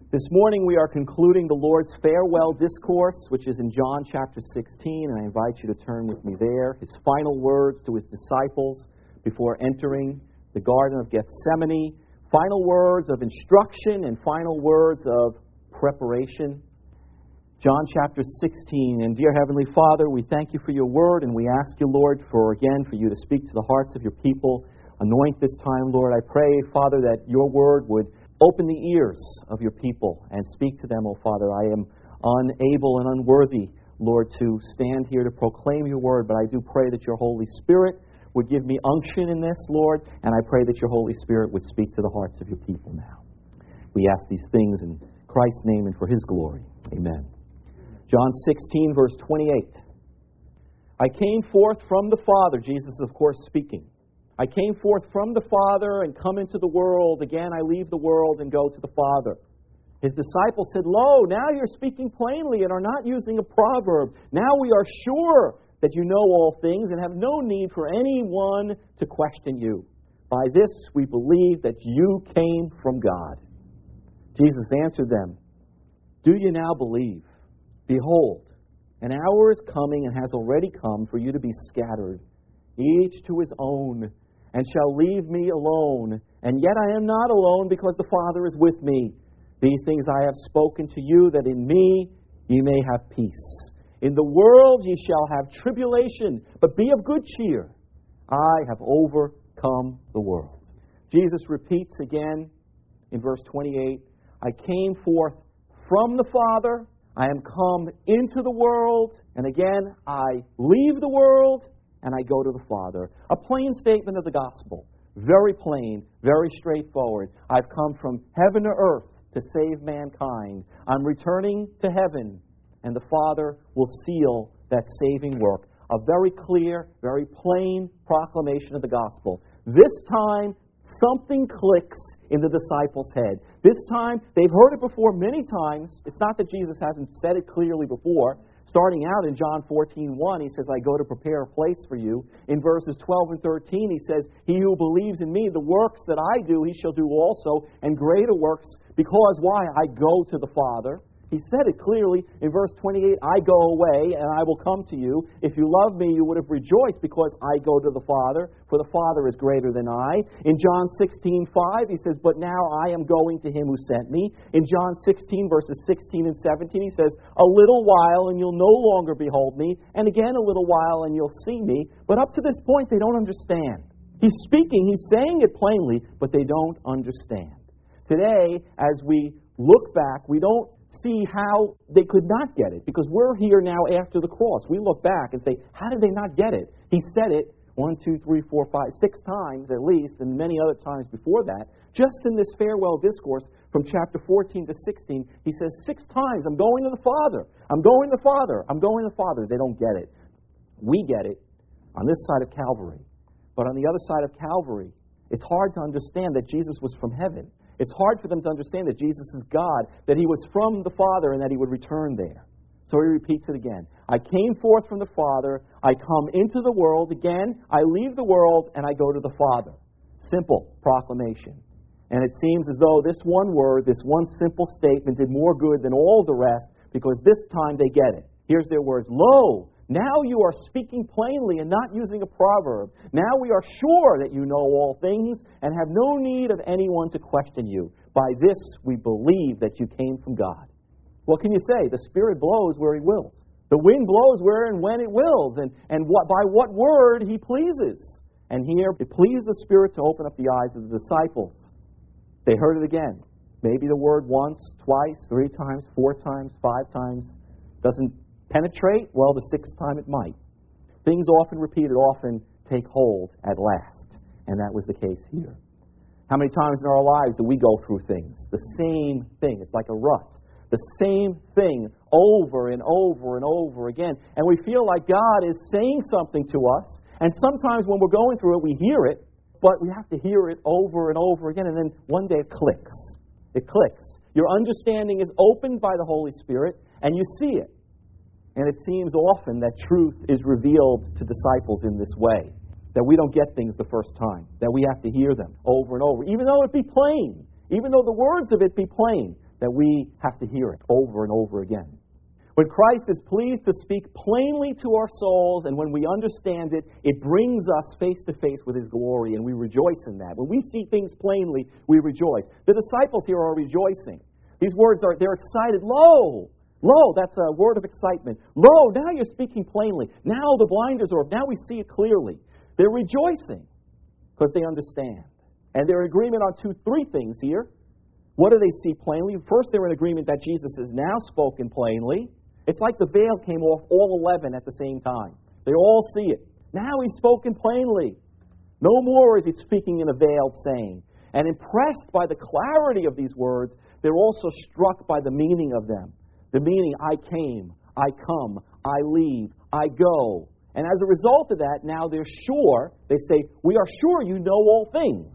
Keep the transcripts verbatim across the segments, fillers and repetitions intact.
This morning we are concluding the Lord's farewell discourse, which is in John chapter sixteen, and I invite you to turn with me there. His final words to his disciples before entering the Garden of Gethsemane, final words of instruction and final words of preparation. John chapter sixteen, and dear Heavenly Father, we thank you for your word, and we ask you, Lord, for again, for you to speak to the hearts of your people. Anoint this time, Lord. I pray, Father, that your word would open the ears of your people and speak to them, O Father. I am unable and unworthy, Lord, to stand here to proclaim your word, but I do pray that your Holy Spirit would give me unction in this, Lord, and I pray that your Holy Spirit would speak to the hearts of your people now. We ask these things in Christ's name and for his glory. Amen. John sixteen, verse twenty-eight. I came forth from the Father, Jesus is of course speaking. I came forth from the Father and come into the world. Again, I leave the world and go to the Father. His disciples said, Lo, now you're speaking plainly and are not using a proverb. Now we are sure that you know all things and have no need for anyone to question you. By this we believe that you came from God. Jesus answered them, Do you now believe? Behold, an hour is coming and has already come for you to be scattered, each to his own, and shall leave me alone. And yet I am not alone, because the Father is with me. These things I have spoken to you, that in me ye may have peace. In the world ye shall have tribulation, but be of good cheer. I have overcome the world. Jesus repeats again in verse twenty-eight, I came forth from the Father, I am come into the world, and again I leave the world, and I go to the Father. A plain statement of the gospel. Very plain, very straightforward. I've come from heaven to earth to save mankind. I'm returning to heaven, and the Father will seal that saving work. A very clear, very plain proclamation of the gospel. This time, something clicks in the disciples' head. This time, they've heard it before many times. It's not that Jesus hasn't said it clearly before. Starting out in John fourteen one, he says, I go to prepare a place for you. In verses twelve and thirteen, he says, He who believes in me, the works that I do, he shall do also, and greater works, because why? I go to the Father. He said it clearly in verse twenty-eight, I go away, and I will come to you. If you love me, you would have rejoiced, because I go to the Father, for the Father is greater than I. In John sixteen five, he says, But now I am going to him who sent me. In John sixteen, verses sixteen and seventeen, he says, A little while, and you'll no longer behold me, and again a little while, and you'll see me. But up to this point, they don't understand. He's speaking, he's saying it plainly, but they don't understand. Today, as we look back, we don't see how they could not get it, because we're here now after the cross. We look back and say, how did they not get it? He said it one, two, three, four, five, six times at least, and many other times before that. Just in this farewell discourse from chapter fourteen to sixteen, he says six times, I'm going to the Father. I'm going to the Father. I'm going to the Father. They don't get it. We get it on this side of Calvary. But on the other side of Calvary, it's hard to understand that Jesus was from heaven. It's hard for them to understand that Jesus is God, that he was from the Father, and that he would return there. So he repeats it again. I came forth from the Father, I come into the world, again, I leave the world, and I go to the Father. Simple proclamation. And it seems as though this one word, this one simple statement did more good than all the rest, because this time they get it. Here's their words, Lo, now you are speaking plainly and not using a proverb. Now we are sure that you know all things and have no need of anyone to question you. By this we believe that you came from God. What can you say? The Spirit blows where he wills. The wind blows where and when it wills, and, and what, by what word he pleases. And here it pleased the Spirit to open up the eyes of the disciples. They heard it again. Maybe the word once, twice, three times, four times, five times. Doesn't penetrate? Well, the sixth time it might. Things often repeated often take hold at last. And that was the case here. How many times in our lives do we go through things? The same thing. It's like a rut. The same thing over and over and over again. And we feel like God is saying something to us. And sometimes when we're going through it, we hear it. But we have to hear it over and over again. And then one day it clicks. It clicks. Your understanding is opened by the Holy Spirit. And you see it. And it seems often that truth is revealed to disciples in this way. That we don't get things the first time. That we have to hear them over and over. Even though it be plain. Even though the words of it be plain. that we have to hear it over and over again. When Christ is pleased to speak plainly to our souls, and when we understand it, it brings us face to face with His glory, and we rejoice in that. When we see things plainly, we rejoice. The disciples here are rejoicing. These words are, they're excited. Lo! Lo, that's a word of excitement. Lo, now you're speaking plainly. Now the blinders are off. Now we see it clearly. They're rejoicing because they understand. And they're in agreement on two, three things here. What do they see plainly? First, they're in agreement that Jesus has now spoken plainly. It's like the veil came off all eleven at the same time. They all see it. Now He's spoken plainly. No more is He speaking in a veiled saying. And impressed by the clarity of these words, they're also struck by the meaning of them. The meaning, I came, I come, I leave, I go. And as a result of that, now they're sure, they say, we are sure you know all things.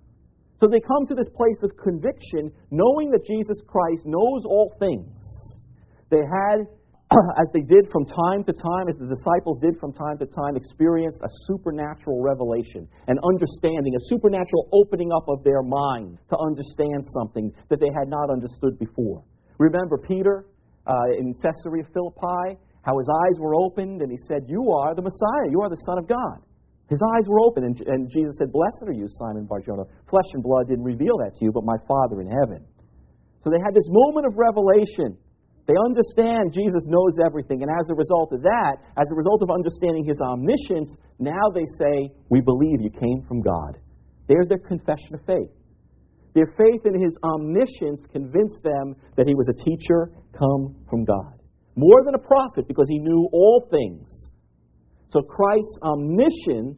So they come to this place of conviction, knowing that Jesus Christ knows all things. They had, as they did from time to time, as the disciples did from time to time, experienced a supernatural revelation, an understanding, a supernatural opening up of their mind to understand something that they had not understood before. Remember Peter uh, in Caesarea Philippi, how his eyes were opened, and he said, you are the Messiah, you are the Son of God. His eyes were open, and, and Jesus said, blessed are you, Simon Bar-Jonah. Flesh and blood didn't reveal that to you, but my Father in heaven. So they had this moment of revelation. They understand Jesus knows everything, and as a result of that, as a result of understanding His omniscience, now they say, we believe you came from God. There's their confession of faith. Their faith in His omniscience convinced them that He was a teacher come from God. More than a prophet, because He knew all things. So Christ's omniscience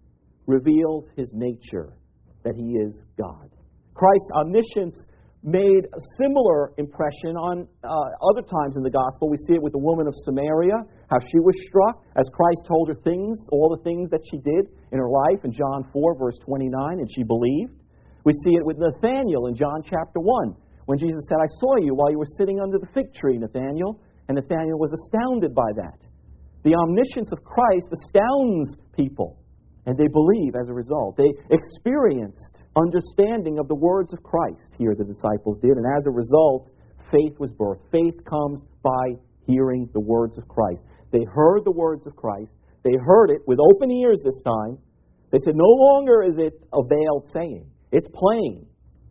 reveals His nature, that He is God. Christ's omniscience made a similar impression on uh, other times in the gospel. We see it with the woman of Samaria, how she was struck as Christ told her things, all the things that she did in her life in John four, verse twenty-nine, and she believed. We see it with Nathanael in John chapter one, when Jesus said, I saw you while you were sitting under the fig tree, Nathanael, and Nathanael was astounded by that. The omniscience of Christ astounds people, and they believe as a result. They experienced understanding of the words of Christ here, the disciples did, and as a result, faith was birthed. Faith comes by hearing the words of Christ. They heard the words of Christ. They heard it with open ears this time. They said, no longer is it a veiled saying. It's plain.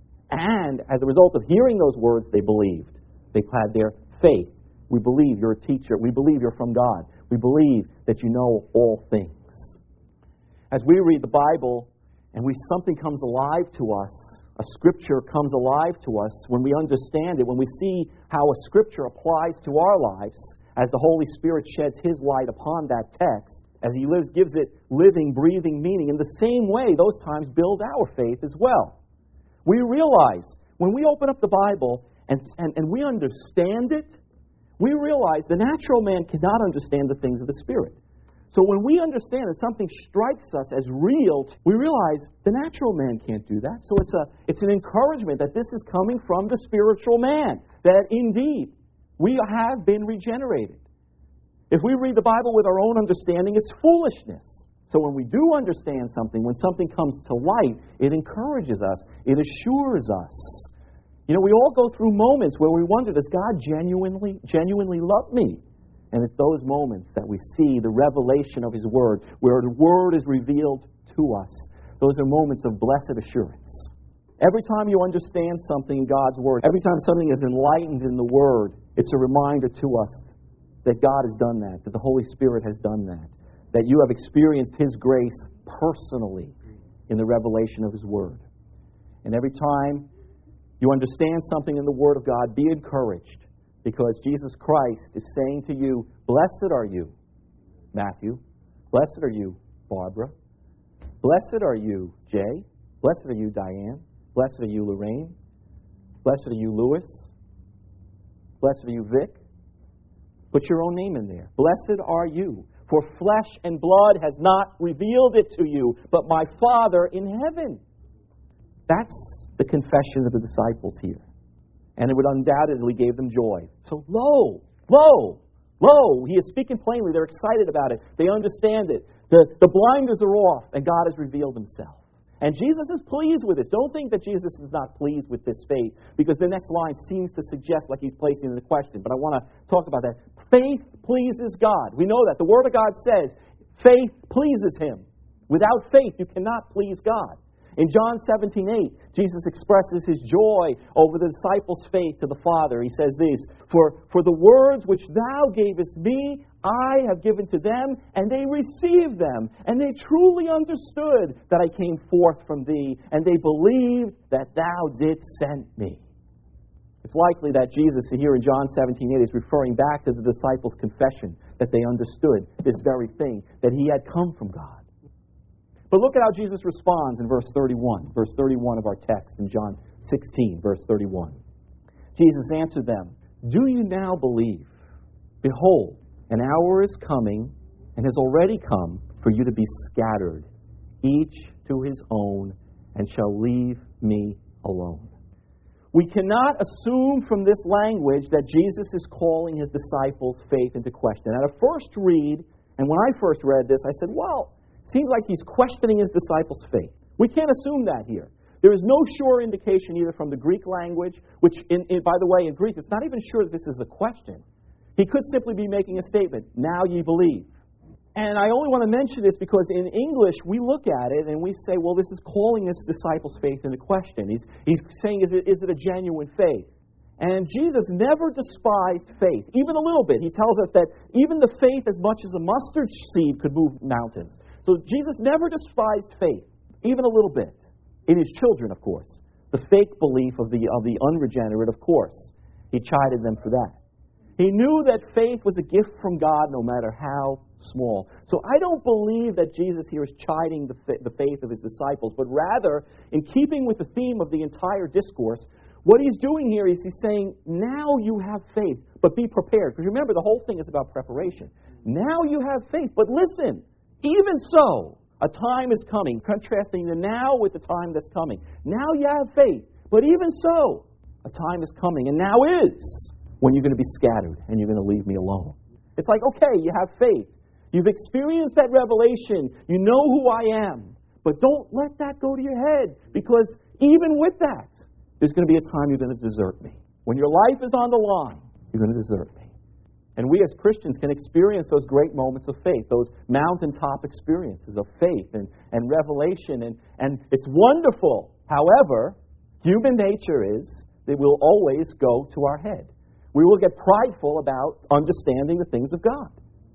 And as a result of hearing those words, they believed. They had their faith. We believe you're a teacher. We believe you're from God. We believe that you know all things. As we read the Bible and we something comes alive to us, a scripture comes alive to us, when we understand it, when we see how a scripture applies to our lives, as the Holy Spirit sheds His light upon that text, as He lives, gives it living, breathing meaning, in the same way, those times build our faith as well. We realize, when we open up the Bible and, and, and we understand it, we realize the natural man cannot understand the things of the Spirit. So when we understand that something strikes us as real, we realize the natural man can't do that. So it's a it's an encouragement that this is coming from the spiritual man, that indeed we have been regenerated. If we read the Bible with our own understanding, it's foolishness. So when we do understand something, when something comes to light, it encourages us. It assures us. You know, we all go through moments where we wonder, does God genuinely, genuinely love me? And it's those moments that we see the revelation of His Word, where the Word is revealed to us. Those are moments of blessed assurance. Every time you understand something in God's Word, every time something is enlightened in the Word, it's a reminder to us that God has done that, that the Holy Spirit has done that, that you have experienced His grace personally in the revelation of His Word. And every time you understand something in the Word of God, be encouraged, because Jesus Christ is saying to you, blessed are you, Matthew. Blessed are you, Barbara. Blessed are you, Jay. Blessed are you, Diane. Blessed are you, Lorraine. Blessed are you, Louis. Blessed are you, Vic. Put your own name in there. Blessed are you, for flesh and blood has not revealed it to you, but my Father in heaven. That's the confession of the disciples here. And it would undoubtedly give them joy. So, lo, lo, lo, He is speaking plainly. They're excited about it. They understand it. The, the blinders are off, and God has revealed Himself. And Jesus is pleased with this. Don't think that Jesus is not pleased with this faith, because the next line seems to suggest like he's placing the question. But I want to talk about that. Faith pleases God. We know that. The Word of God says faith pleases Him. Without faith, you cannot please God. In John seventeen eight, Jesus expresses His joy over the disciples' faith to the Father. He says this, For, for the words which Thou gavest me, I have given to them, and they received them, and they truly understood that I came forth from Thee, and they believed that Thou didst send me. It's likely that Jesus here in John seventeen eight is referring back to the disciples' confession that they understood this very thing, that He had come from God. But look at how Jesus responds in verse thirty-one. Verse thirty-one of our text in John sixteen, verse thirty-one. Jesus answered them, Do you now believe? Behold, an hour is coming, and has already come, for you to be scattered, each to his own, and shall leave me alone. We cannot assume from this language that Jesus is calling His disciples' faith into question. At a first read, and when I first read this, I said, well, seems like He's questioning His disciples' faith. We can't assume that here. There is no sure indication either from the Greek language, which, in, in, by the way, in Greek, it's not even sure that this is a question. He could simply be making a statement, now ye believe. And I only want to mention this because in English, we look at it and we say, well, this is calling His disciples' faith into question. He's, he's saying, is it, is it a genuine faith? And Jesus never despised faith, even a little bit. He tells us that even the faith as much as a mustard seed could move mountains. So Jesus never despised faith, even a little bit. In His children, of course. The fake belief of the, of the unregenerate, of course. He chided them for that. He knew that faith was a gift from God no matter how small. So I don't believe that Jesus here is chiding the, the faith of His disciples, but rather, in keeping with the theme of the entire discourse, what He's doing here is He's saying, now you have faith, but be prepared. Because remember, the whole thing is about preparation. Now you have faith, but listen, even so, a time is coming, contrasting the now with the time that's coming. Now you have faith, but even so, a time is coming, and now is when you're going to be scattered and you're going to leave me alone. It's like, okay, you have faith. You've experienced that revelation. You know who I am. But don't let that go to your head, because even with that, there's going to be a time you're going to desert me. When your life is on the line, you're going to desert me. And we as Christians can experience those great moments of faith, those mountaintop experiences of faith and, and revelation. And, and it's wonderful. However, human nature is that we'll always go to our head. We will get prideful about understanding the things of God.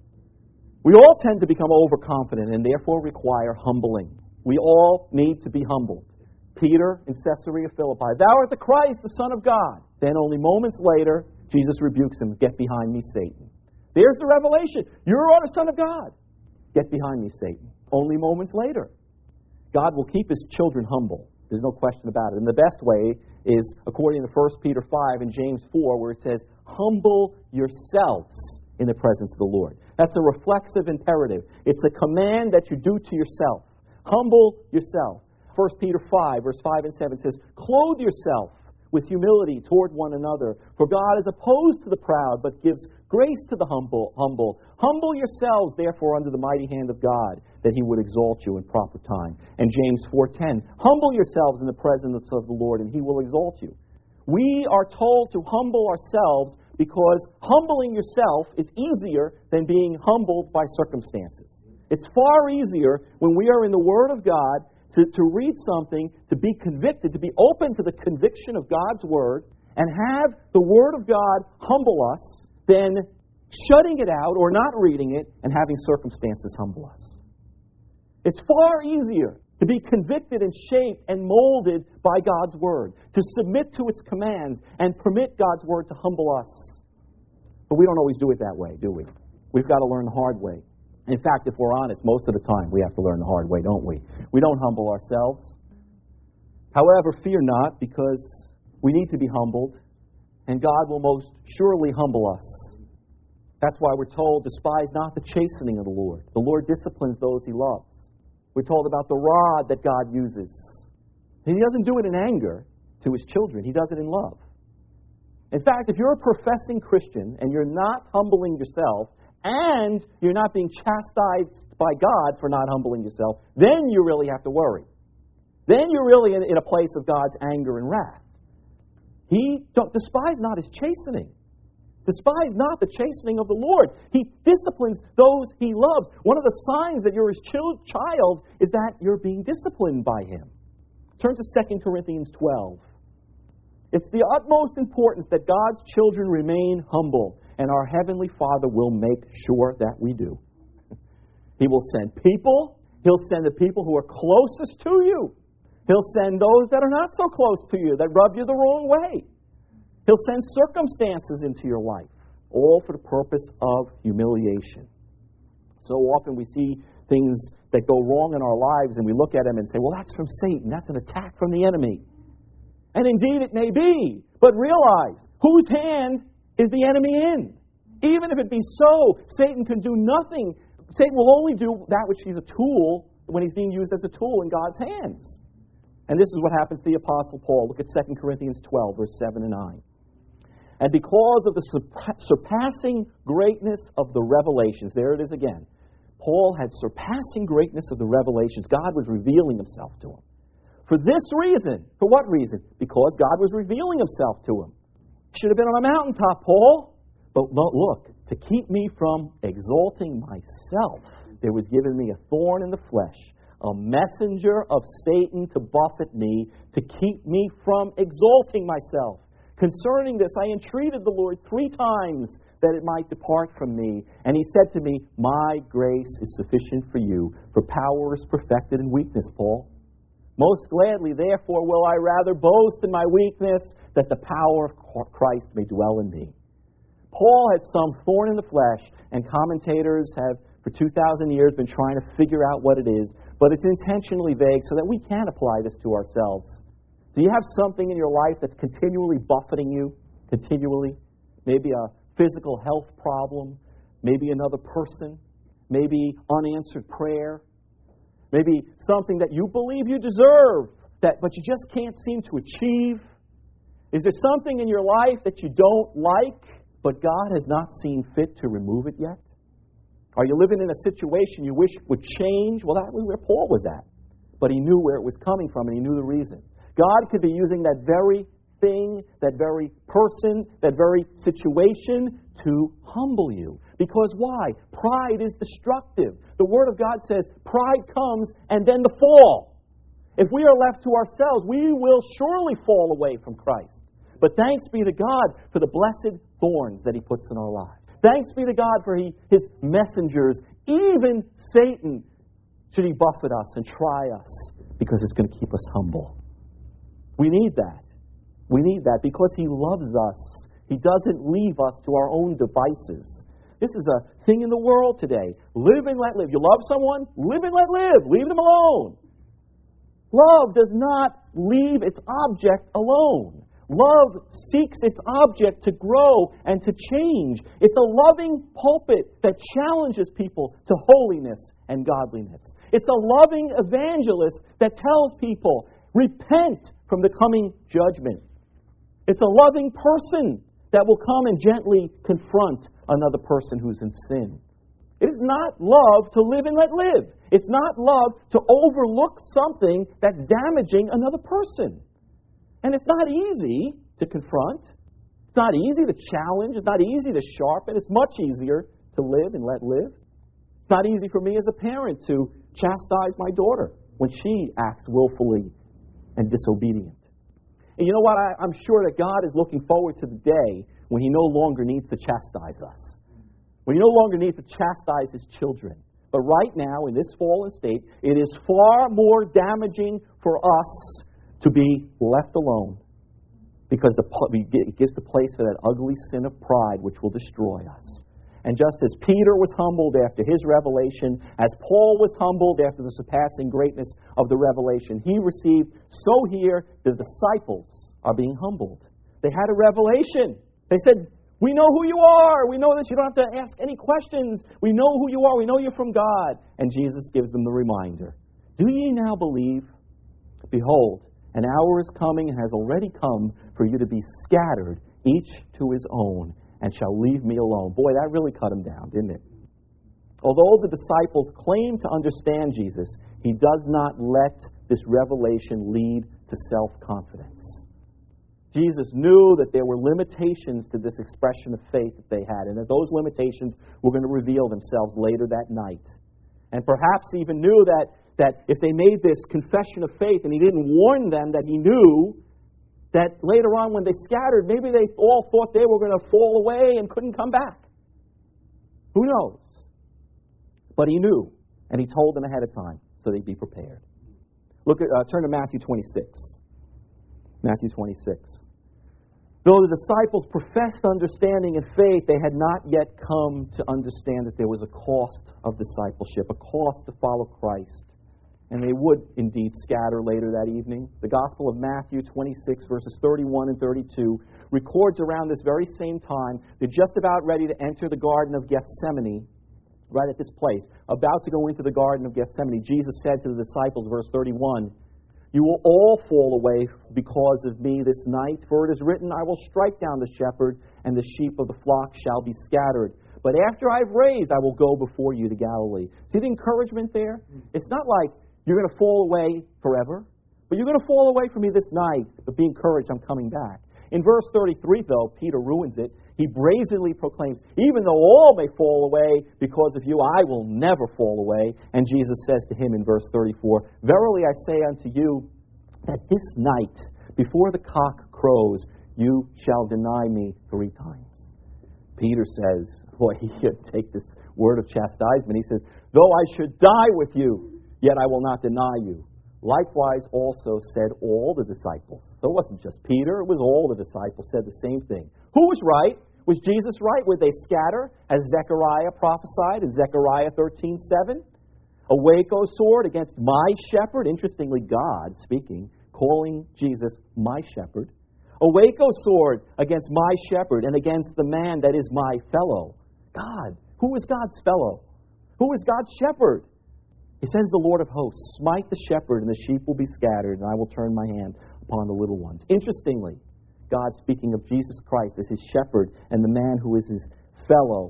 We all tend to become overconfident and therefore require humbling. We all need to be humbled. Peter in Caesarea Philippi, Thou art the Christ, the Son of God. Then only moments later, Jesus rebukes him, Get behind me, Satan. There's the revelation. You are the Son of God. Get behind me, Satan. Only moments later. God will keep His children humble. There's no question about it. And the best way is, according to First Peter five and James four, where it says, Humble yourselves in the presence of the Lord. That's a reflexive imperative. It's a command that you do to yourself. Humble yourself. First Peter five, verse five and seven says, Clothe yourself with humility toward one another. For God is opposed to the proud, but gives grace to the humble. Humble, humble yourselves, therefore, under the mighty hand of God, that He would exalt you in proper time. And James four ten, Humble yourselves in the presence of the Lord, and He will exalt you. We are told to humble ourselves because humbling yourself is easier than being humbled by circumstances. It's far easier when we are in the Word of God To, to read something, to be convicted, to be open to the conviction of God's Word, and have the Word of God humble us, than shutting it out or not reading it and having circumstances humble us. It's far easier to be convicted and shaped and molded by God's Word, to submit to its commands and permit God's Word to humble us. But we don't always do it that way, do we? We've got to learn the hard way. In fact, if we're honest, most of the time we have to learn the hard way, don't we? We don't humble ourselves. However, fear not, because we need to be humbled, and God will most surely humble us. That's why we're told, despise not the chastening of the Lord. The Lord disciplines those He loves. We're told about the rod that God uses. And He doesn't do it in anger to His children. He does it in love. In fact, if you're a professing Christian and you're not humbling yourself, and you're not being chastised by God for not humbling yourself, then you really have to worry. then you're really in, in a place of God's anger and wrath. He don't, despise not his chastening. Despise not the chastening of the Lord. He disciplines those he loves. One of the signs that you're his child is that you're being disciplined by him. Turn to Second Corinthians twelve. It's the utmost importance that God's children remain humble, and our Heavenly Father will make sure that we do. He will send people. He'll send the people who are closest to you. He'll send those that are not so close to you, that rub you the wrong way. He'll send circumstances into your life, all for the purpose of humiliation. So often we see things that go wrong in our lives, and we look at them and say, well, that's from Satan. That's an attack from the enemy. And indeed it may be, but realize, whose hand is the enemy in? Even if it be so, Satan can do nothing. Satan will only do that which he's a tool, when he's being used as a tool in God's hands. And this is what happens to the Apostle Paul. Look at Second Corinthians twelve, verse seven and nine. And because of the surpassing greatness of the revelations, there it is again. Paul had surpassing greatness of the revelations. God was revealing himself to him. For this reason. For what reason? Because God was revealing himself to him. Should have been on a mountaintop, Paul. But look, to keep me from exalting myself, there was given me a thorn in the flesh, a messenger of Satan to buffet me, to keep me from exalting myself. Concerning this, I entreated the Lord three times that it might depart from me. And he said to me, my grace is sufficient for you, for power is perfected in weakness, Paul. Most gladly, therefore, will I rather boast in my weakness, that the power of Christ may dwell in me. Paul had some thorn in the flesh, and commentators have, for two thousand years, been trying to figure out what it is, but it's intentionally vague so that we can apply this to ourselves. Do you have something in your life that's continually buffeting you? Continually? Maybe a physical health problem, maybe another person, maybe unanswered prayer, maybe something that you believe you deserve, that but you just can't seem to achieve. Is there something in your life that you don't like, but God has not seen fit to remove it yet? Are you living in a situation you wish would change? Well, that was where Paul was at. But he knew where it was coming from, and he knew the reason. God could be using that very thing, that very person, that very situation to humble you. Because why? Pride is destructive. The Word of God says pride comes and then the fall. If we are left to ourselves, we will surely fall away from Christ. But thanks be to God for the blessed thorns that he puts in our lives. Thanks be to God for he, his messengers, even Satan, should he buffet us and try us, because it's going to keep us humble. We need that. We need that because he loves us. He doesn't leave us to our own devices. This is a thing in the world today. Live and let live. You love someone? Live and let live. Leave them alone. Love does not leave its object alone. Love seeks its object to grow and to change. It's a loving pulpit that challenges people to holiness and godliness. It's a loving evangelist that tells people, repent from the coming judgment. It's a loving person that will come and gently confront another person who's in sin. It is not love to live and let live. It's not love to overlook something that's damaging another person. And it's not easy to confront. It's not easy to challenge. It's not easy to sharpen. It's much easier to live and let live. It's not easy for me as a parent to chastise my daughter when she acts willfully and disobedient. And you know what? I, I'm sure that God is looking forward to the day when he no longer needs to chastise us. When he no longer needs to chastise his children. But right now, in this fallen state, it is far more damaging for us to be left alone, because the, it gives the place for that ugly sin of pride which will destroy us. And just as Peter was humbled after his revelation, as Paul was humbled after the surpassing greatness of the revelation he received, so here the disciples are being humbled. They had a revelation. They said, we know who you are. We know that you don't have to ask any questions. We know who you are. We know you're from God. And Jesus gives them the reminder. Do ye now believe? Behold, an hour is coming and has already come for you to be scattered, each to his own, and shall leave me alone. Boy, that really cut him down, didn't it? Although the disciples claim to understand Jesus, he does not let this revelation lead to self-confidence. Jesus knew that there were limitations to this expression of faith that they had, and that those limitations were going to reveal themselves later that night. And perhaps even knew that, that if they made this confession of faith and he didn't warn them, that he knew that later on when they scattered, maybe they all thought they were going to fall away and couldn't come back. Who knows? But he knew, and he told them ahead of time so they'd be prepared. Look at uh, turn to Matthew twenty-six. Matthew twenty-six. Though the disciples professed understanding and faith, they had not yet come to understand that there was a cost of discipleship, a cost to follow Christ. And they would indeed scatter later that evening. The Gospel of Matthew twenty-six, verses thirty-one and thirty-two, records around this very same time, they're just about ready to enter the Garden of Gethsemane, right at this place, about to go into the Garden of Gethsemane. Jesus said to the disciples, verse thirty-one, "You will all fall away because of me this night, for it is written, I will strike down the shepherd, and the sheep of the flock shall be scattered. But after I've raised, I will go before you to Galilee." See the encouragement there? It's not like you're going to fall away forever, but you're going to fall away from me this night, but be encouraged, I'm coming back. In verse thirty-three, though, Peter ruins it. He brazenly proclaims, "Even though all may fall away because of you, I will never fall away." And Jesus says to him in verse thirty-four, "Verily I say unto you, that this night, before the cock crows, you shall deny me three times." Peter says, boy, he should take this word of chastisement. He says, "Though I should die with you, yet I will not deny you." Likewise also said all the disciples. So it wasn't just Peter, it was all the disciples said the same thing. Who was right? Was Jesus right? Would they scatter, as Zechariah prophesied in Zechariah thirteen seven? "Awake, O sword, against my shepherd." Interestingly, God speaking, calling Jesus my shepherd. "Awake, O sword, against my shepherd, and against the man that is my fellow." God. Who is God's fellow? Who is God's shepherd? He says, "The Lord of hosts, smite the shepherd, and the sheep will be scattered, and I will turn my hand upon the little ones." Interestingly, God speaking of Jesus Christ as his shepherd and the man who is his fellow.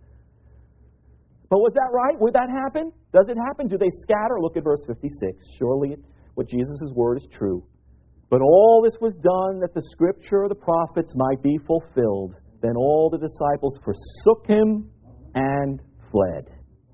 But was that right? Would that happen? Does it happen? Do they scatter? Look at verse fifty-six. "Surely what Jesus' word is true. But all this was done that the scripture of the prophets might be fulfilled. Then all the disciples forsook him and fled."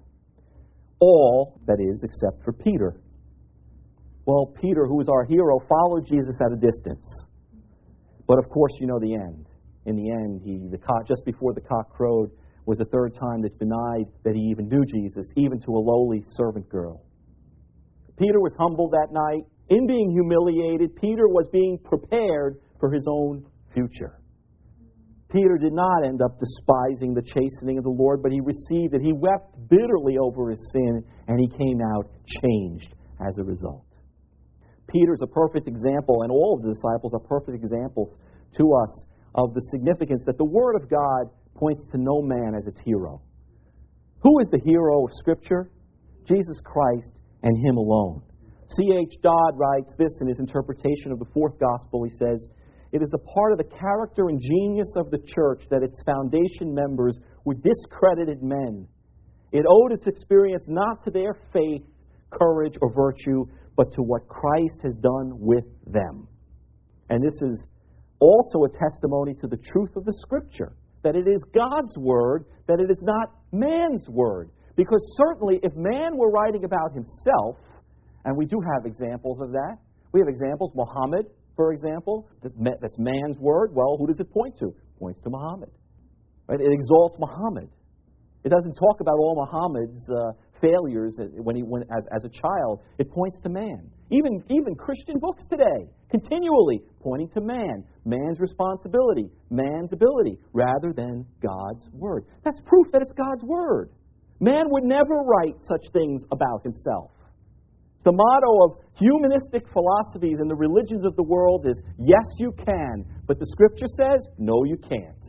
All, that is, except for Peter. Well, Peter, who is our hero, followed Jesus at a distance. But of course, you know the end. In the end, he, the cock, just before the cock crowed, was the third time that denied that he even knew Jesus, even to a lowly servant girl. Peter was humbled that night. In being humiliated, Peter was being prepared for his own future. Peter did not end up despising the chastening of the Lord, but he received it. He wept bitterly over his sin, and he came out changed as a result. Peter's a perfect example, and all of the disciples are perfect examples to us of the significance that the Word of God points to no man as its hero. Who is the hero of Scripture? Jesus Christ and Him alone. C H Dodd writes this in his interpretation of the fourth gospel. He says, "It is a part of the character and genius of the church that its foundation members were discredited men. It owed its experience not to their faith, courage, or virtue, but to what Christ has done with them." And this is also a testimony to the truth of the Scripture, that it is God's Word, that it is not man's Word. Because certainly if man were writing about himself, and we do have examples of that, we have examples, Muhammad, for example, that's man's word. Well, who does it point to? It points to Muhammad. Right? It exalts Muhammad. It doesn't talk about all Muhammad's uh, failures when he when, as, as a child. It points to man. Even, even Christian books today, continually pointing to man, man's responsibility, man's ability, rather than God's word. That's proof that it's God's word. Man would never write such things about himself. The motto of humanistic philosophies and the religions of the world is, yes, you can, but the Scripture says, no, you can't.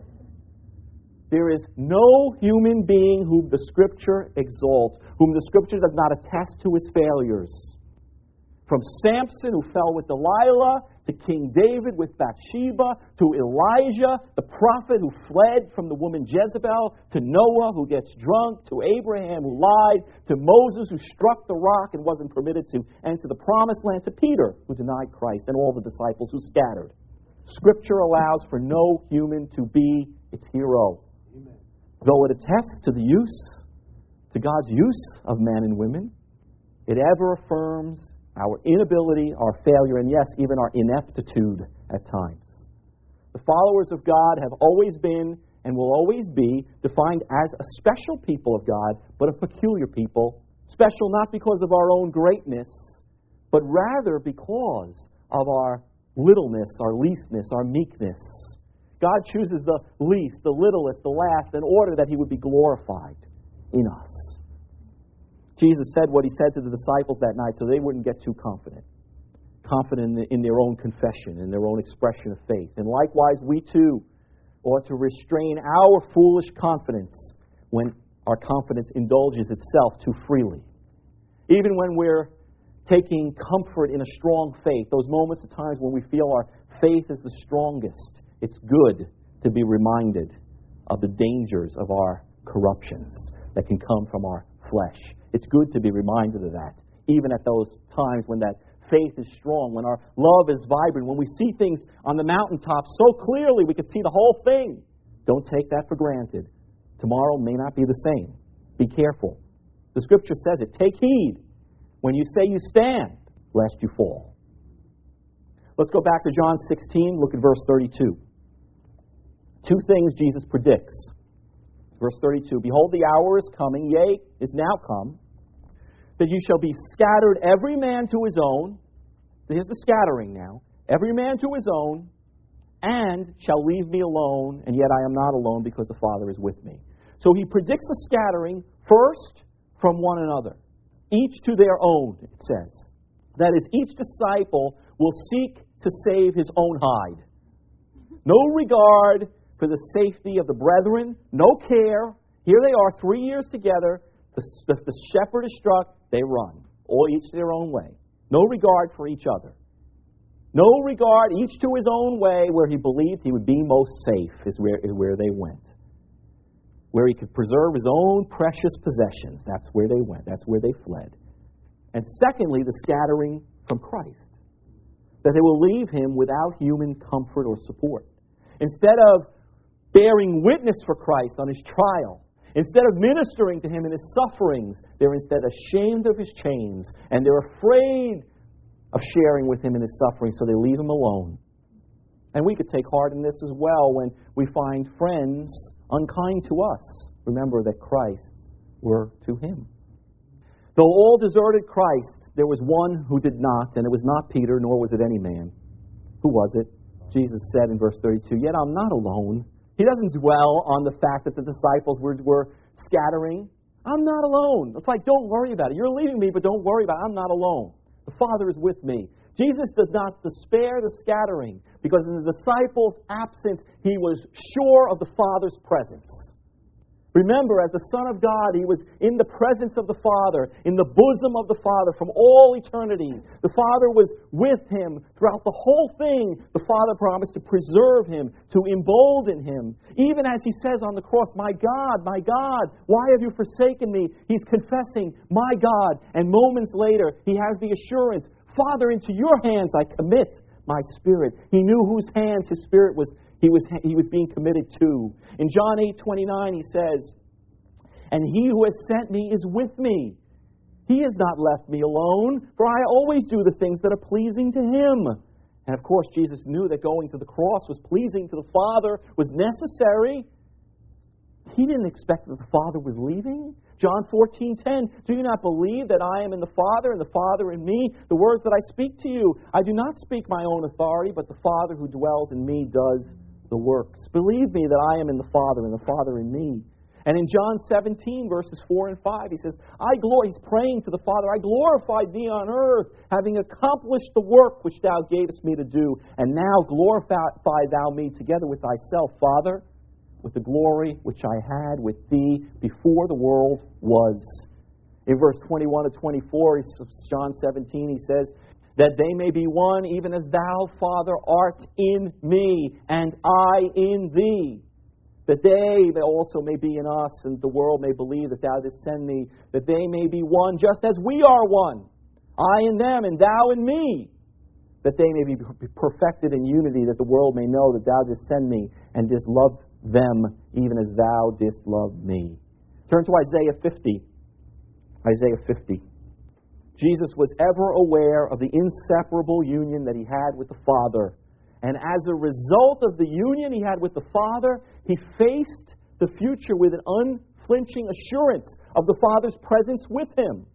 There is no human being whom the Scripture exalts, whom the Scripture does not attest to his failures. From Samson, who fell with Delilah, to King David with Bathsheba, to Elijah, the prophet who fled from the woman Jezebel, to Noah who gets drunk, to Abraham who lied, to Moses who struck the rock and wasn't permitted to enter the promised land, to Peter who denied Christ, and all the disciples who scattered. Scripture allows for no human to be its hero. Amen. Though it attests to the use, to God's use of men and women, it ever affirms our inability, our failure, and yes, even our ineptitude at times. The followers of God have always been and will always be defined as a special people of God, but a peculiar people. Special not because of our own greatness, but rather because of our littleness, our leastness, our meekness. God chooses the least, the littlest, the last, in order that He would be glorified in us. Jesus said what He said to the disciples that night so they wouldn't get too confident. Confident in their own confession, in their own expression of faith. And likewise, we too ought to restrain our foolish confidence when our confidence indulges itself too freely. Even when we're taking comfort in a strong faith, those moments of times when we feel our faith is the strongest, it's good to be reminded of the dangers of our corruptions that can come from our flesh. It's good to be reminded of that, even at those times when that faith is strong, when our love is vibrant, when we see things on the mountaintop so clearly we can see the whole thing. Don't take that for granted. Tomorrow may not be the same. Be careful. The Scripture says it. Take heed when you say you stand, lest you fall. Let's go back to John sixteen. Look at verse thirty-two. Two things Jesus predicts. Verse thirty-two, behold, the hour is coming, yea, is now come, that you shall be scattered, every man to his own. Here's the scattering now. Every man to his own, and shall leave me alone, and yet I am not alone, because the Father is with me. So he predicts a scattering, first from one another. Each to their own, it says. That is, each disciple will seek to save his own hide. No regard for the safety of the brethren, no care. Here they are, three years together. The, the, the shepherd is struck, they run, all each their own way. No regard for each other. No regard, each to his own way, where he believed he would be most safe is where, is where they went. Where he could preserve his own precious possessions, that's where they went, that's where they fled. And secondly, the scattering from Christ. That they will leave him without human comfort or support. Instead of bearing witness for Christ on his trial, instead of ministering to him in his sufferings, they're instead ashamed of his chains, and they're afraid of sharing with him in his suffering, so they leave him alone. And we could take heart in this as well when we find friends unkind to us. Remember that Christ were to him. Though all deserted Christ, there was one who did not, and it was not Peter, nor was it any man. Who was it? Jesus said in verse thirty-two, yet I'm not alone. He doesn't dwell on the fact that the disciples were, were scattering. I'm not alone. It's like, don't worry about it. You're leaving me, but don't worry about it. I'm not alone. The Father is with me. Jesus does not despair the scattering, because in the disciples' absence, he was sure of the Father's presence. Remember, as the Son of God, he was in the presence of the Father, in the bosom of the Father from all eternity. The Father was with him throughout the whole thing. The Father promised to preserve him, to embolden him. Even as he says on the cross, my God, my God, why have you forsaken me? He's confessing, my God. And moments later, he has the assurance, Father, into your hands I commit my spirit. He knew whose hands his spirit was He was, he was being committed to. In John eight twenty-nine, he says, and he who has sent me is with me. He has not left me alone, for I always do the things that are pleasing to him. And of course, Jesus knew that going to the cross was pleasing to the Father, was necessary. He didn't expect that the Father was leaving. John fourteen ten, do you not believe that I am in the Father and the Father in me? The words that I speak to you, I do not speak my own authority, but the Father who dwells in me does the works. Believe me that I am in the Father and the Father in me. And in John seventeen, verses four and five, he says, I glory, he's praying to the Father, I glorified thee on earth, having accomplished the work which thou gavest me to do. And now glorify thou me together with thyself, Father, with the glory which I had with thee before the world was. In verse twenty-one to twenty-four, John seventeen, he says, that they may be one, even as thou, Father, art in me, and I in thee. That they also may be in us, and the world may believe that thou didst send me, that they may be one, just as we are one. I in them, and thou in me. That they may be perfected in unity, that the world may know that thou didst send me, and didst love them, even as thou didst love me. Turn to Isaiah fifty. Isaiah fifty. Jesus was ever aware of the inseparable union that he had with the Father. And as a result of the union he had with the Father, he faced the future with an unflinching assurance of the Father's presence with him.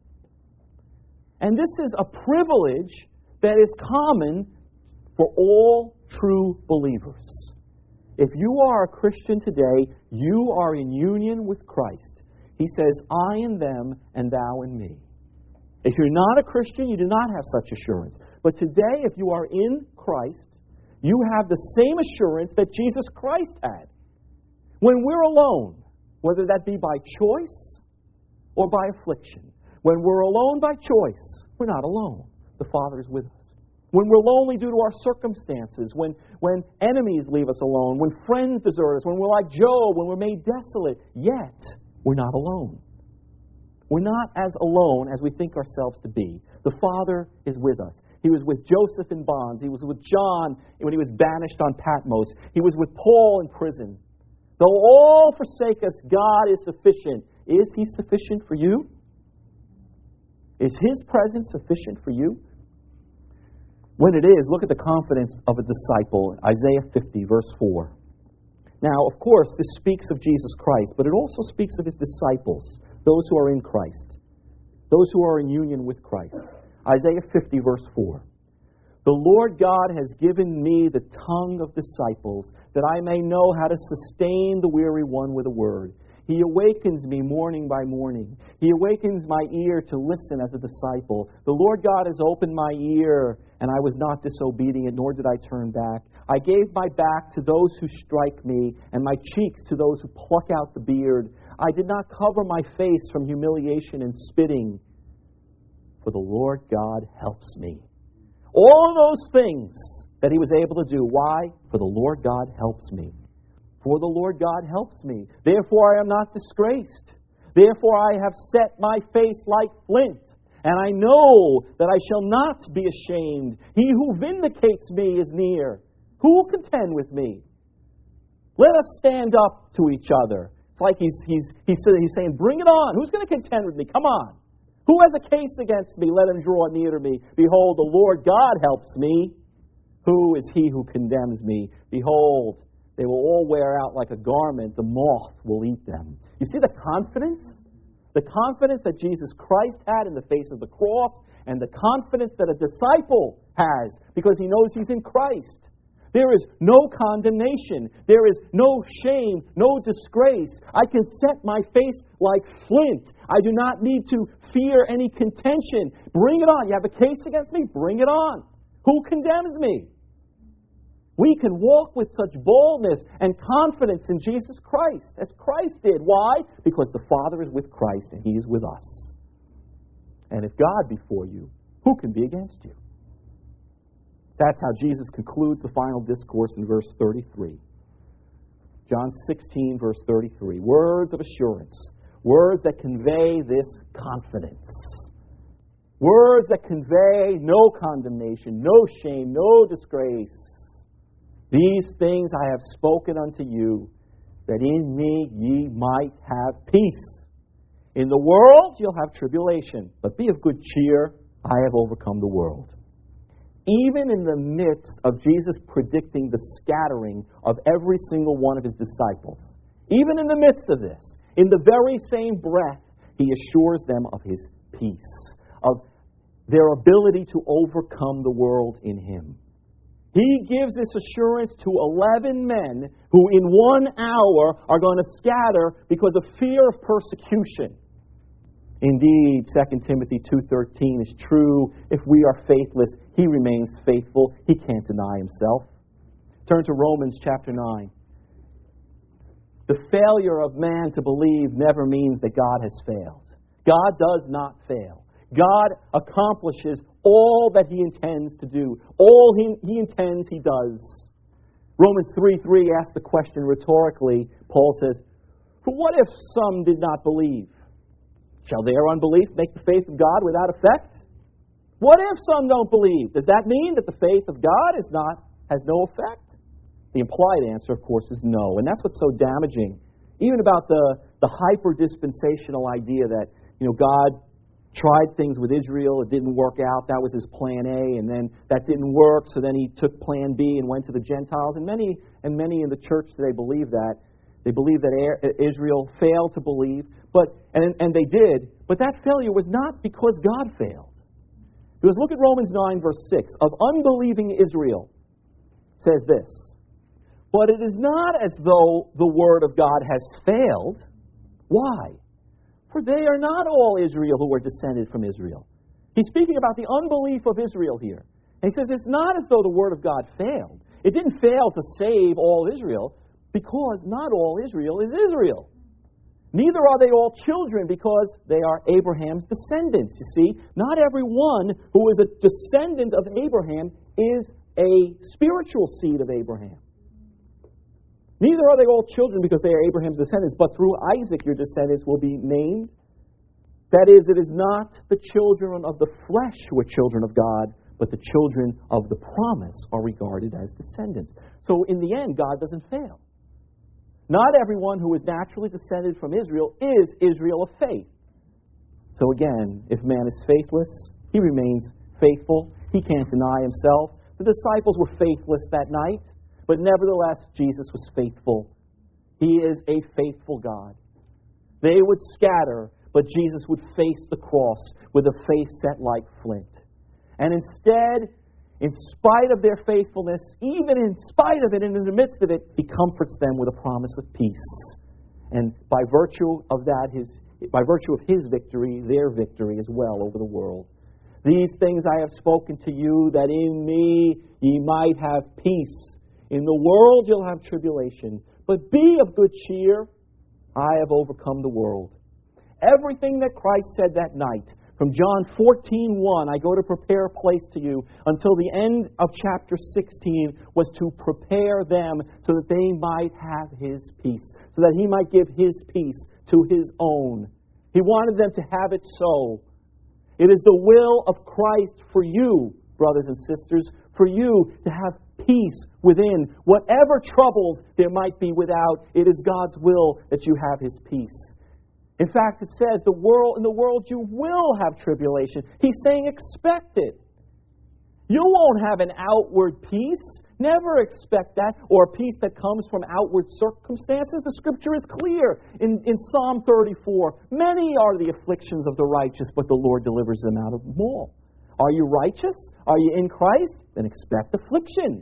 And this is a privilege that is common for all true believers. If you are a Christian today, you are in union with Christ. He says, I in them and thou in me. If you're not a Christian, you do not have such assurance. But today, if you are in Christ, you have the same assurance that Jesus Christ had. When we're alone, whether that be by choice or by affliction, when we're alone by choice, we're not alone. The Father is with us. When we're lonely due to our circumstances, when, when enemies leave us alone, when friends desert us, when we're like Job, when we're made desolate, yet we're not alone. We're not as alone as we think ourselves to be. The Father is with us. He was with Joseph in bonds. He was with John when he was banished on Patmos. He was with Paul in prison. Though all forsake us, God is sufficient. Is He sufficient for you? Is His presence sufficient for you? When it is, look at the confidence of a disciple. Isaiah fifty, verse four. Now, of course, this speaks of Jesus Christ, but it also speaks of His disciples, those who are in Christ, those who are in union with Christ. Isaiah fifty, verse four. The Lord God has given me the tongue of disciples, that I may know how to sustain the weary one with a word. He awakens me morning by morning. He awakens my ear to listen as a disciple. The Lord God has opened my ear, and I was not disobedient, nor did I turn back. I gave my back to those who strike me, and my cheeks to those who pluck out the beard. I did not cover my face from humiliation and spitting, for the Lord God helps me. All those things that He was able to do. Why? For the Lord God helps me. For the Lord God helps me. Therefore I am not disgraced. Therefore I have set my face like flint. And I know that I shall not be ashamed. He who vindicates me is near. Who will contend with me? Let us stand up to each other. It's like he's, he's, he's, he's saying, bring it on. Who's going to contend with me? Come on. Who has a case against me? Let him draw near to me. Behold, the Lord God helps me. Who is he who condemns me? Behold, they will all wear out like a garment. The moth will eat them. You see the confidence? The confidence that Jesus Christ had in the face of the cross, and the confidence that a disciple has because he knows he's in Christ. There is no condemnation. There is no shame, no disgrace. I can set my face like flint. I do not need to fear any contention. Bring it on. You have a case against me? Bring it on. Who condemns me? We can walk with such boldness and confidence in Jesus Christ, as Christ did. Why? Because the Father is with Christ and He is with us. And if God be for you, who can be against you? That's how Jesus concludes the final discourse in verse thirty-three. John sixteen, verse thirty-three. Words of assurance. Words that convey this confidence. Words that convey no condemnation, no shame, no disgrace. These things I have spoken unto you, that in me ye might have peace. In the world you'll have tribulation, but be of good cheer. I have overcome the world. Even in the midst of Jesus predicting the scattering of every single one of His disciples, even in the midst of this, in the very same breath, He assures them of His peace, of their ability to overcome the world in Him. He gives this assurance to eleven men who in one hour are going to scatter because of fear of persecution. Indeed, Second Timothy two thirteen is true. If we are faithless, He remains faithful. He can't deny Himself. Turn to Romans chapter nine. The failure of man to believe never means that God has failed. God does not fail. God accomplishes all that He intends to do. All He, he intends, He does. Romans three three asks the question rhetorically. Paul says, "For what if some did not believe? Shall their unbelief make the faith of God without effect? What if some don't believe? Does that mean that the faith of God is not has no effect?" The implied answer, of course, is no. And that's what's so damaging, even about the, the hyper-dispensational idea that, you know, God tried things with Israel, it didn't work out, that was His plan A, and then that didn't work, so then He took plan B and went to the Gentiles. And many and many in the church today believe that. They believe that Israel failed to believe, but and, and they did, but that failure was not because God failed. Because look at Romans nine, verse six. Of unbelieving Israel, says this, "But it is not as though the word of God has failed." Why? "For they are not all Israel who are descended from Israel." He's speaking about the unbelief of Israel here. And he says it's not as though the word of God failed. It didn't fail to save all Israel, because not all Israel is Israel. Neither are they all children, because they are Abraham's descendants. You see, not everyone who is a descendant of Abraham is a spiritual seed of Abraham. Neither are they all children because they are Abraham's descendants, but through Isaac your descendants will be named. That is, it is not the children of the flesh who are children of God, but the children of the promise are regarded as descendants. So in the end, God doesn't fail. Not everyone who is naturally descended from Israel is Israel of faith. So again, if man is faithless, he remains faithful. He can't deny himself. The disciples were faithless that night, but nevertheless, Jesus was faithful. He is a faithful God. They would scatter, but Jesus would face the cross with a face set like flint. And instead, in spite of their faithfulness, even in spite of it and in the midst of it, He comforts them with a promise of peace. And by virtue of that, his, by virtue of His victory, their victory as well over the world. "These things I have spoken to you, that in me ye might have peace. In the world you'll have tribulation, but be of good cheer. I have overcome the world." Everything that Christ said that night, from John fourteen one, "I go to prepare a place to you," until the end of chapter sixteen, was to prepare them so that they might have His peace, so that He might give His peace to His own. He wanted them to have it so. It is the will of Christ for you, brothers and sisters, for you to have peace within. Whatever troubles there might be without, it is God's will that you have His peace. In fact, it says, the world in the world you will have tribulation. He's saying expect it. You won't have an outward peace. Never expect that, or a peace that comes from outward circumstances. The Scripture is clear in, in Psalm thirty-four. "Many are the afflictions of the righteous, but the Lord delivers them out of them all." Are you righteous? Are you in Christ? Then expect affliction.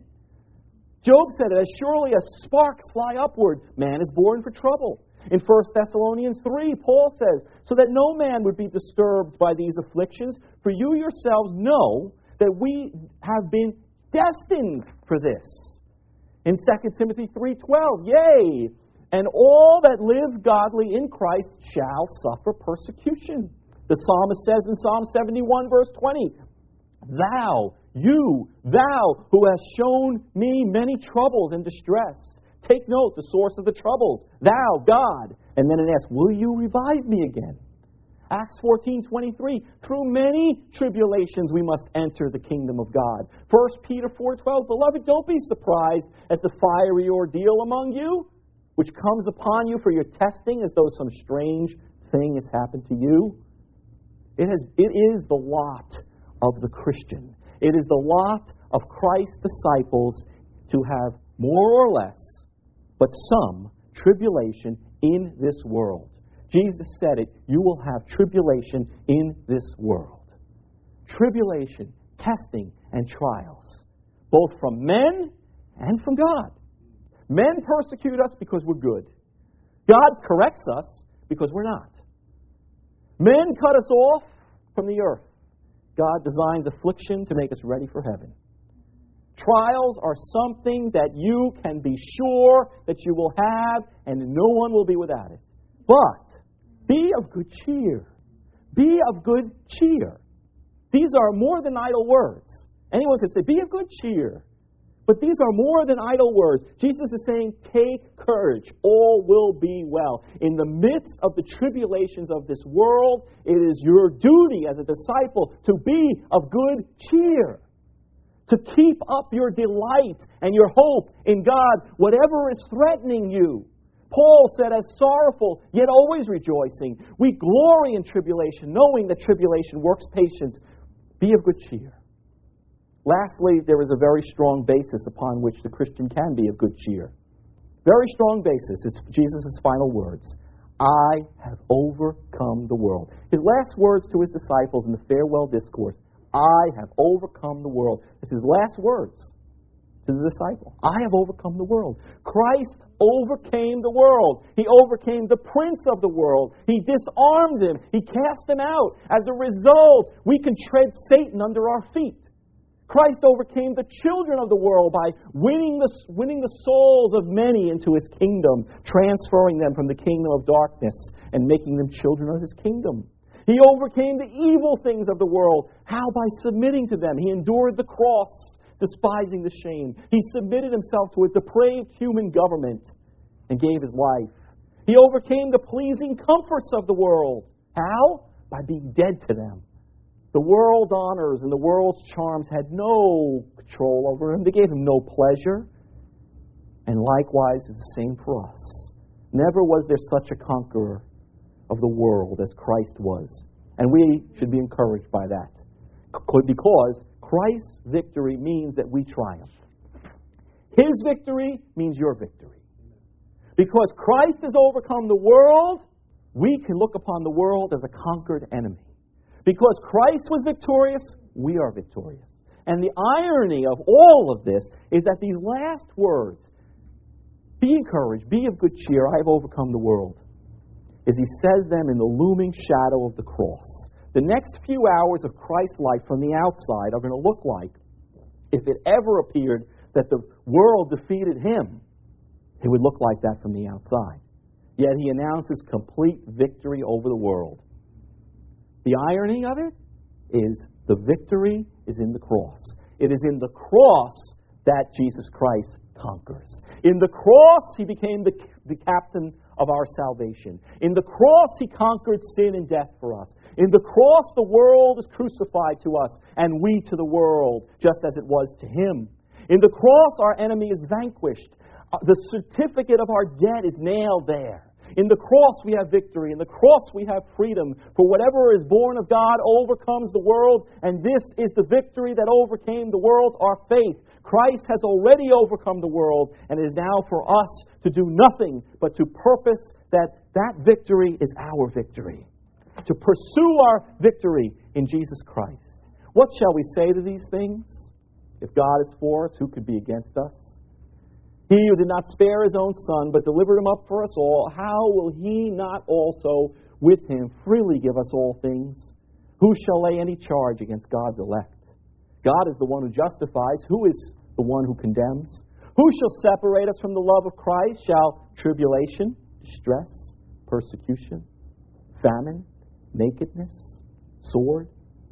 Job said it, "As surely as sparks fly upward, man is born for trouble." In First Thessalonians three, Paul says, "So that no man would be disturbed by these afflictions, for you yourselves know that we have been destined for this." In Second Timothy three twelve, "Yea, and all that live godly in Christ shall suffer persecution." The psalmist says in Psalm seventy-one, verse twenty, "Thou, you, thou, who hast shown me many troubles and distress." Take note, the source of the troubles. Thou, God. And then it asks, "Will you revive me again?" Acts fourteen twenty-three, "Through many tribulations we must enter the kingdom of God." First Peter four twelve, "Beloved, don't be surprised at the fiery ordeal among you, which comes upon you for your testing, as though some strange thing has happened to you." It has. It is the lot of the Christian. It is the lot of Christ's disciples to have more or less, but some, tribulation in this world. Jesus said it, "You will have tribulation in this world." Tribulation, testing, and trials, both from men and from God. Men persecute us because we're good. God corrects us because we're not. Men cut us off from the earth. God designs affliction to make us ready for heaven. Trials are something that you can be sure that you will have, and no one will be without it. But be of good cheer. Be of good cheer. These are more than idle words. Anyone could say, be of good cheer. But these are more than idle words. Jesus is saying, take courage. All will be well. In the midst of the tribulations of this world, it is your duty as a disciple to be of good cheer. To keep up your delight and your hope in God, whatever is threatening you. Paul said, as sorrowful, yet always rejoicing. We glory in tribulation, knowing that tribulation works patience. Be of good cheer. Lastly, there is a very strong basis upon which the Christian can be of good cheer. Very strong basis. It's Jesus' final words. I have overcome the world. His last words to his disciples in the farewell discourse. I have overcome the world. It's his last words to the disciple. I have overcome the world. Christ overcame the world. He overcame the prince of the world. He disarmed him. He cast him out. As a result, we can tread Satan under our feet. Christ overcame the children of the world by winning the, winning the souls of many into His kingdom, transferring them from the kingdom of darkness and making them children of His kingdom. He overcame the evil things of the world. How? By submitting to them. He endured the cross, despising the shame. He submitted Himself to a depraved human government and gave His life. He overcame the pleasing comforts of the world. How? By being dead to them. The world's honors and the world's charms had no control over Him. They gave Him no pleasure. And likewise is the same for us. Never was there such a conqueror of the world as Christ was. And we should be encouraged by that. Because Christ's victory means that we triumph. His victory means your victory. Because Christ has overcome the world, we can look upon the world as a conquered enemy. Because Christ was victorious, we are victorious. And the irony of all of this is that these last words, be encouraged, be of good cheer, I have overcome the world, is He says them in the looming shadow of the cross. The next few hours of Christ's life from the outside are going to look like, if it ever appeared that the world defeated Him, it would look like that from the outside. Yet He announces complete victory over the world. The irony of it is the victory is in the cross. It is in the cross that Jesus Christ conquers. In the cross, He became the, the captain of our salvation. In the cross, He conquered sin and death for us. In the cross, the world is crucified to us, and we to the world, just as it was to Him. In the cross, our enemy is vanquished. The certificate of our debt is nailed there. In the cross we have victory. In the cross we have freedom. For whatever is born of God overcomes the world, and this is the victory that overcame the world, our faith. Christ has already overcome the world, and it is now for us to do nothing but to purpose that that victory is our victory. To pursue our victory in Jesus Christ. What shall we say to these things? If God is for us, who could be against us? He who did not spare His own Son, but delivered Him up for us all, how will He not also with Him freely give us all things? Who shall lay any charge against God's elect? God is the one who justifies. Who is the one who condemns? Who shall separate us from the love of Christ? Shall tribulation, distress, persecution, famine, nakedness, sword?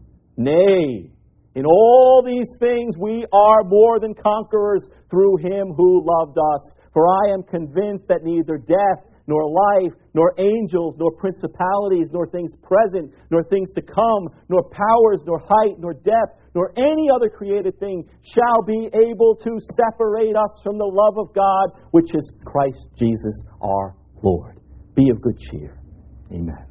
Nay, in all these things we are more than conquerors through Him who loved us. For I am convinced that neither death, nor life, nor angels, nor principalities, nor things present, nor things to come, nor powers, nor height, nor depth, nor any other created thing shall be able to separate us from the love of God, which is Christ Jesus our Lord. Be of good cheer. Amen.